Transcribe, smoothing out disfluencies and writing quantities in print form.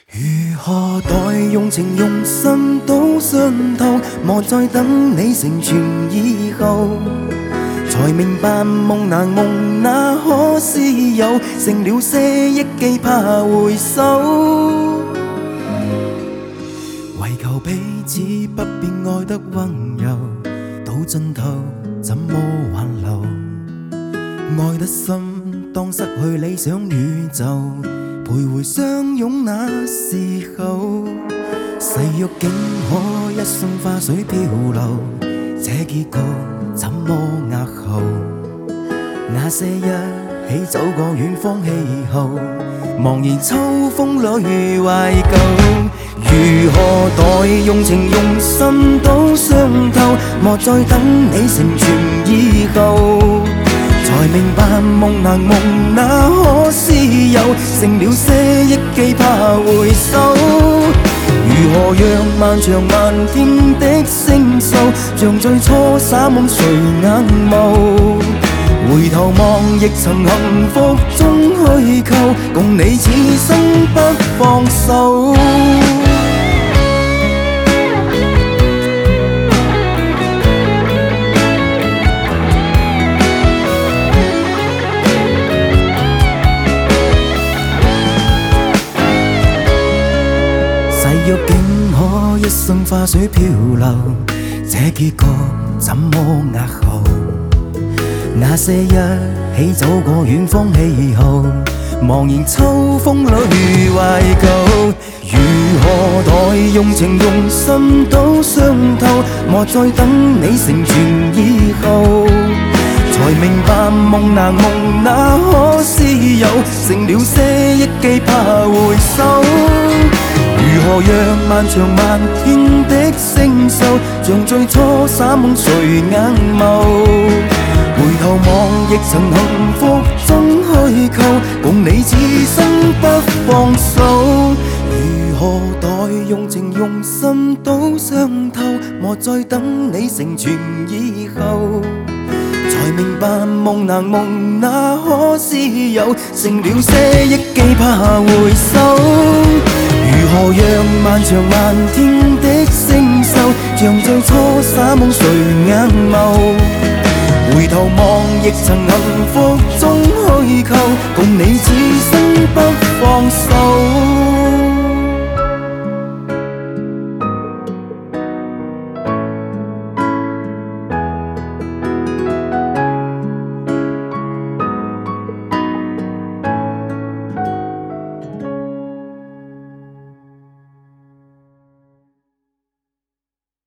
如何待用情用心都傷透，莫再等你成全以後，才明白夢難夢哪可私有，成了些憶記怕回首，唯求彼此不變愛得溫柔，到盡頭怎麼挽留？愛得深當失去理想宇宙，徘徊相擁那時候，誓約竟可一生花水漂流，這結局怎麼押後？那些一起走過遠方氣候，茫然秋風裏懷舊。如何待用情用心都傷透，莫再等你成全以後，才明白夢難夢哪可私有，成了些憶記怕回首。如何讓漫長漫天的星宿，像最初灑滿誰眼眸？回頭望亦曾幸福中虛構，共你此生不放手。誓約竟可一生花水漂流，這結局怎麼押後？那些一起走過遠方氣候，茫然秋風裏懷舊。如何待用情用心都傷透，莫再等你成全以後，才明白夢難夢哪可私有，成了些憶記怕回首。如何讓漫長漫天的星宿，像最初灑滿誰眼眸？回頭望亦曾幸福中虛構，共你此生不放手。如何待用情用心都傷透，莫再等你成全以後，才明白夢難夢哪可私有，成了些憶記怕回首。如何讓漫長漫天的星宿，像最初灑滿誰眼眸？回頭望亦曾幸福中虛構，共你此生